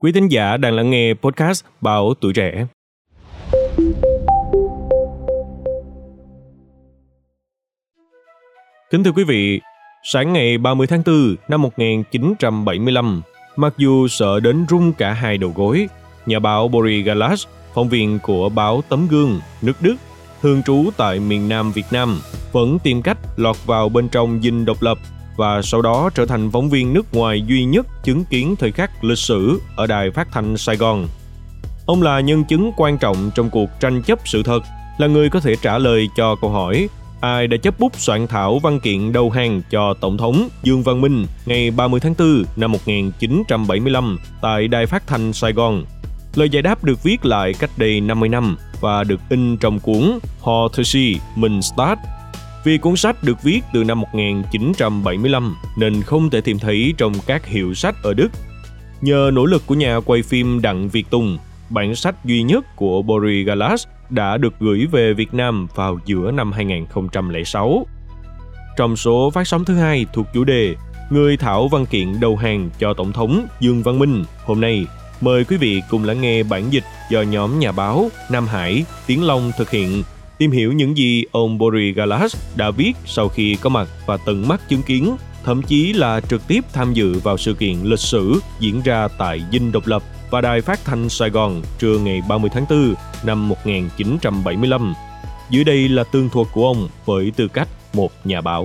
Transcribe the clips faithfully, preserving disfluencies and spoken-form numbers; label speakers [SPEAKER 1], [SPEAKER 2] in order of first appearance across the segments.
[SPEAKER 1] Quý thính giả đang lắng nghe podcast Báo Tuổi Trẻ. Kính thưa quý vị, sáng ngày ba mươi tháng tư năm một nghìn chín trăm bảy mươi lăm, mặc dù sợ đến run cả hai đầu gối, nhà báo Boris Gallas, phóng viên của báo Tấm Gương, nước Đức, thường trú tại miền Nam Việt Nam, vẫn tìm cách lọt vào bên trong dinh độc lập và sau đó trở thành phóng viên nước ngoài duy nhất chứng kiến thời khắc lịch sử ở đài phát thanh Sài Gòn. Ông là nhân chứng quan trọng trong cuộc tranh chấp sự thật, là người có thể trả lời cho câu hỏi ai đã chấp bút soạn thảo văn kiện đầu hàng cho Tổng thống Dương Văn Minh ngày ba mươi tháng tư năm một nghìn chín trăm bảy mươi lăm tại đài phát thanh Sài Gòn. Lời giải đáp được viết lại cách đây năm mươi năm và được in trong cuốn Heute Minh Stadt. Vì cuốn sách được viết từ năm một nghìn chín trăm bảy mươi lăm nên không thể tìm thấy trong các hiệu sách ở Đức. Nhờ nỗ lực của nhà quay phim Đặng Việt Tùng, bản sách duy nhất của Boris Gallas đã được gửi về Việt Nam vào giữa năm hai nghìn không trăm lẻ sáu. Trong số phát sóng thứ hai thuộc chủ đề Người thảo văn kiện đầu hàng cho Tổng thống Dương Văn Minh, hôm nay mời quý vị cùng lắng nghe bản dịch do nhóm nhà báo Nam Hải, Tiến Long thực hiện, tìm hiểu những gì ông Boris Gallas đã viết sau khi có mặt và tận mắt chứng kiến, thậm chí là trực tiếp tham dự vào sự kiện lịch sử diễn ra tại Dinh Độc Lập và Đài Phát thanh Sài Gòn trưa ngày ba mươi tháng tư năm một nghìn chín trăm bảy mươi lăm. Dưới đây là tường thuật của ông với tư cách một nhà báo.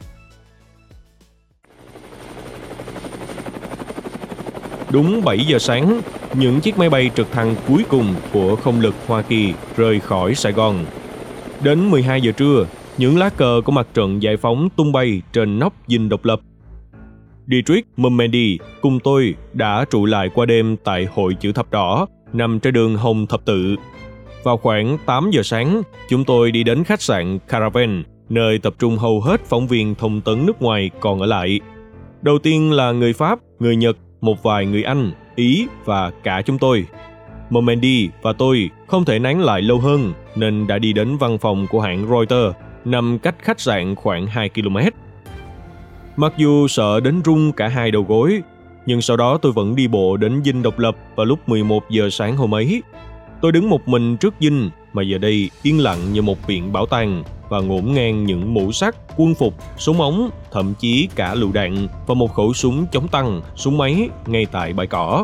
[SPEAKER 1] Đúng bảy giờ sáng, những chiếc máy bay trực thăng cuối cùng của không lực Hoa Kỳ rời khỏi Sài Gòn. Đến mười hai giờ trưa, những lá cờ của mặt trận giải phóng tung bay trên nóc Dinh Độc Lập. Dietrich Momendi cùng tôi đã trụ lại qua đêm tại Hội Chữ Thập Đỏ, nằm trên đường Hồng Thập Tự. Vào khoảng tám giờ sáng, chúng tôi đi đến khách sạn Caravan, nơi tập trung hầu hết phóng viên thông tấn nước ngoài còn ở lại. Đầu tiên là người Pháp, người Nhật, một vài người Anh, Ý và cả chúng tôi. Momendi và tôi không thể nán lại lâu hơn nên đã đi đến văn phòng của hãng Reuters, nằm cách khách sạn khoảng hai ki lô mét. Mặc dù sợ đến run cả hai đầu gối, nhưng sau đó tôi vẫn đi bộ đến Dinh Độc Lập vào lúc mười một giờ sáng hôm ấy. Tôi đứng một mình trước dinh mà giờ đây yên lặng như một viện bảo tàng và ngổn ngang những mũ sắt, quân phục, súng ống, thậm chí cả lựu đạn và một khẩu súng chống tăng, súng máy ngay tại bãi cỏ.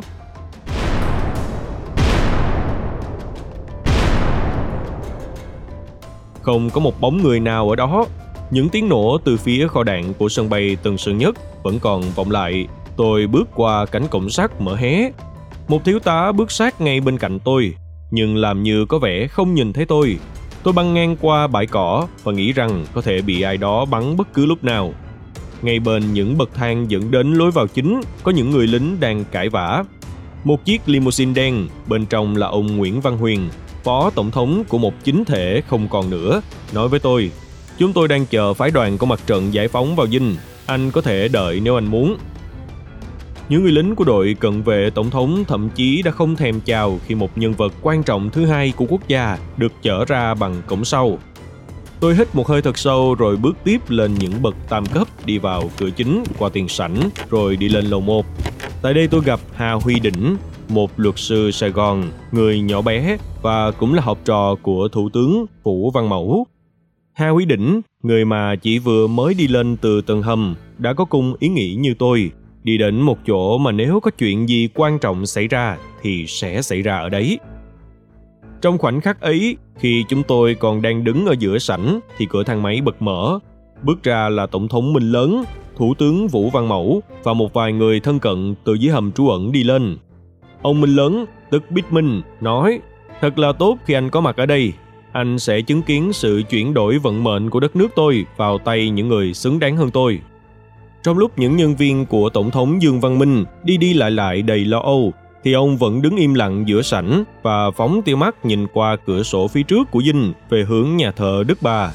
[SPEAKER 1] Không có một bóng người nào ở đó. Những tiếng nổ từ phía kho đạn của sân bay Tân Sơn Nhất vẫn còn vọng lại. Tôi bước qua cánh cổng sắt mở hé. Một thiếu tá bước sát ngay bên cạnh tôi, nhưng làm như có vẻ không nhìn thấy tôi. Tôi băng ngang qua bãi cỏ và nghĩ rằng có thể bị ai đó bắn bất cứ lúc nào. Ngay bên những bậc thang dẫn đến lối vào chính có những người lính đang cãi vã. Một chiếc limousine đen, bên trong là ông Nguyễn Văn Huyền, phó tổng thống của một chính thể không còn nữa, nói với tôi: "Chúng tôi đang chờ phái đoàn của mặt trận giải phóng vào dinh. Anh có thể đợi nếu anh muốn." Những người lính của đội cận vệ tổng thống thậm chí đã không thèm chào khi một nhân vật quan trọng thứ hai của quốc gia được chở ra bằng cổng sau. Tôi hít một hơi thật sâu rồi bước tiếp lên những bậc tam cấp, đi vào cửa chính qua tiền sảnh rồi đi lên lầu một. Tại đây tôi gặp Hà Huy Đỉnh, một luật sư Sài Gòn, người nhỏ bé và cũng là học trò của Thủ tướng Vũ Văn Mẫu. Hà Huy Đỉnh, người mà chỉ vừa mới đi lên từ tầng hầm, đã có cùng ý nghĩ như tôi, đi đến một chỗ mà nếu có chuyện gì quan trọng xảy ra thì sẽ xảy ra ở đấy. Trong khoảnh khắc ấy, khi chúng tôi còn đang đứng ở giữa sảnh thì cửa thang máy bật mở. Bước ra là Tổng thống Minh Lớn, Thủ tướng Vũ Văn Mẫu và một vài người thân cận từ dưới hầm trú ẩn đi lên. Ông Minh Lớn, tức Bít Minh, nói: "Thật là tốt khi anh có mặt ở đây. Anh sẽ chứng kiến sự chuyển đổi vận mệnh của đất nước tôi vào tay những người xứng đáng hơn tôi." Trong lúc những nhân viên của Tổng thống Dương Văn Minh đi đi lại lại đầy lo âu, thì ông vẫn đứng im lặng giữa sảnh và phóng tia mắt nhìn qua cửa sổ phía trước của dinh về hướng nhà thờ Đức Bà.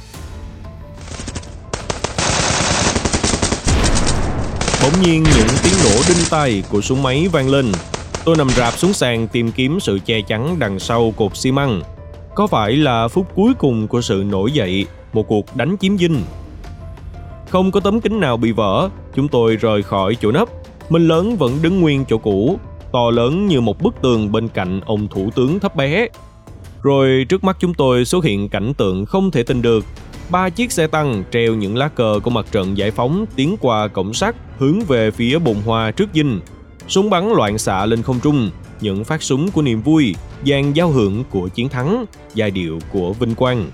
[SPEAKER 1] Bỗng nhiên những tiếng nổ đinh tai của súng máy vang lên. Tôi nằm rạp xuống sàn tìm kiếm sự che chắn đằng sau cột xi măng. Có phải là phút cuối cùng của sự nổi dậy, một cuộc đánh chiếm dinh? Không có tấm kính nào bị vỡ, chúng tôi rời khỏi chỗ nấp. Minh Lớn vẫn đứng nguyên chỗ cũ. to lớn như một bức tường bên cạnh ông thủ tướng thấp bé. Rồi trước mắt chúng tôi xuất hiện cảnh tượng không thể tin được. Ba chiếc xe tăng treo những lá cờ của mặt trận giải phóng tiến qua cổng sắt hướng về phía bồn hoa trước dinh. Súng bắn loạn xạ lên không trung, những phát súng của niềm vui, dàn giao hưởng của chiến thắng, giai điệu của vinh quang.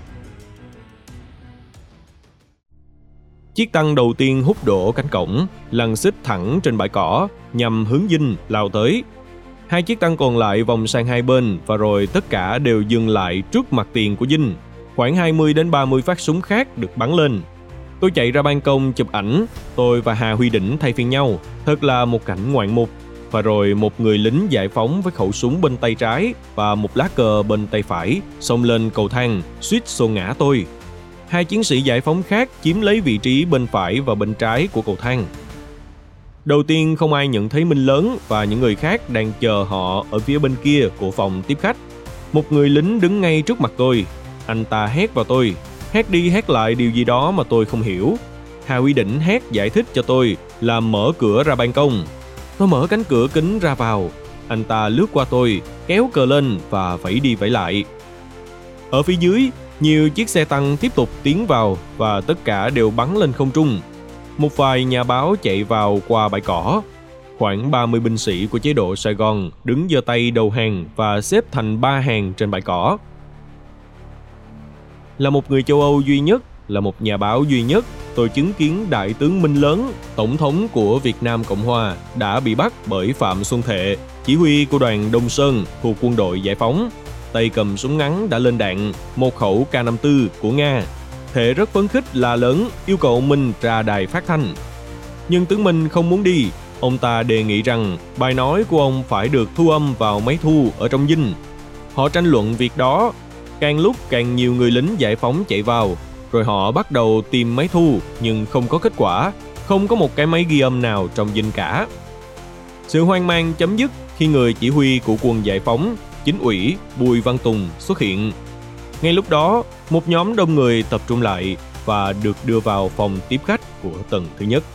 [SPEAKER 1] Chiếc tăng đầu tiên hút đổ cánh cổng, lăn xích thẳng trên bãi cỏ, nhằm hướng dinh lao tới. Hai chiếc tăng còn lại vòng sang hai bên và rồi tất cả đều dừng lại trước mặt tiền của dinh. Khoảng hai mươi đến ba mươi phát súng khác được bắn lên. Tôi chạy ra ban công chụp ảnh, tôi và Hà Huy Đỉnh thay phiên nhau, thật là một cảnh ngoạn mục. Và rồi một người lính giải phóng với khẩu súng bên tay trái và một lá cờ bên tay phải xông lên cầu thang, suýt xô ngã tôi. Hai chiến sĩ giải phóng khác chiếm lấy vị trí bên phải và bên trái của cầu thang. Đầu tiên không ai nhận thấy Minh Lớn và những người khác đang chờ họ ở phía bên kia của phòng tiếp khách. Một người lính đứng ngay trước mặt tôi. Anh ta hét vào tôi, hét đi hét lại điều gì đó mà tôi không hiểu. Hà Huy Đỉnh hét giải thích cho tôi là mở cửa ra ban công. Tôi mở cánh cửa kính ra vào. Anh ta lướt qua tôi, kéo cờ lên và vẫy đi vẫy lại. Ở phía dưới, nhiều chiếc xe tăng tiếp tục tiến vào và tất cả đều bắn lên không trung. Một vài nhà báo chạy vào qua bãi cỏ. Khoảng ba mươi binh sĩ của chế độ Sài Gòn đứng giơ tay đầu hàng và xếp thành ba hàng trên bãi cỏ. Là một người châu Âu duy nhất, là một nhà báo duy nhất, tôi chứng kiến Đại tướng Minh Lớn, Tổng thống của Việt Nam Cộng Hòa, đã bị bắt bởi Phạm Xuân Thệ, chỉ huy của đoàn Đông Sơn thuộc quân đội giải phóng. Tay cầm súng ngắn đã lên đạn, một khẩu K năm mươi tư của Nga. Thệ rất phấn khích la lớn, yêu cầu Minh ra đài phát thanh. Nhưng tướng Minh không muốn đi. Ông ta đề nghị rằng bài nói của ông phải được thu âm vào máy thu ở trong dinh. Họ tranh luận việc đó. Càng lúc càng nhiều người lính giải phóng chạy vào. Rồi họ bắt đầu tìm máy thu nhưng không có kết quả. Không có một cái máy ghi âm nào trong dinh cả. Sự hoang mang chấm dứt khi người chỉ huy của quân giải phóng, chính ủy Bùi Văn Tùng xuất hiện. Ngay lúc đó, một nhóm đông người tập trung lại và được đưa vào phòng tiếp khách của tầng thứ nhất.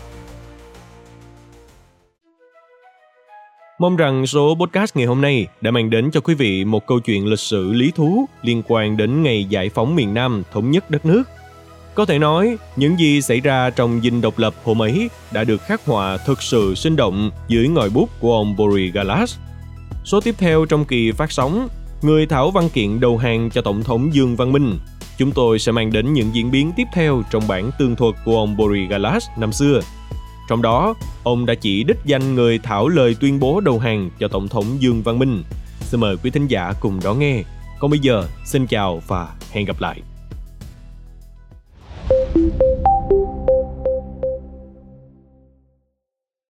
[SPEAKER 1] Mong rằng số podcast ngày hôm nay đã mang đến cho quý vị một câu chuyện lịch sử lý thú liên quan đến ngày giải phóng miền Nam thống nhất đất nước. Có thể nói, những gì xảy ra trong dinh độc lập hôm ấy đã được khắc họa thực sự sinh động dưới ngòi bút của ông Boris Gallas. Số tiếp theo trong kỳ phát sóng, người thảo văn kiện đầu hàng cho Tổng thống Dương Văn Minh, chúng tôi sẽ mang đến những diễn biến tiếp theo trong bản tường thuật của ông Boris Gallas năm xưa. Trong đó, ông đã chỉ đích danh người thảo lời tuyên bố đầu hàng cho Tổng thống Dương Văn Minh. Xin mời quý thính giả cùng đón nghe. Còn bây giờ, xin chào và hẹn gặp lại.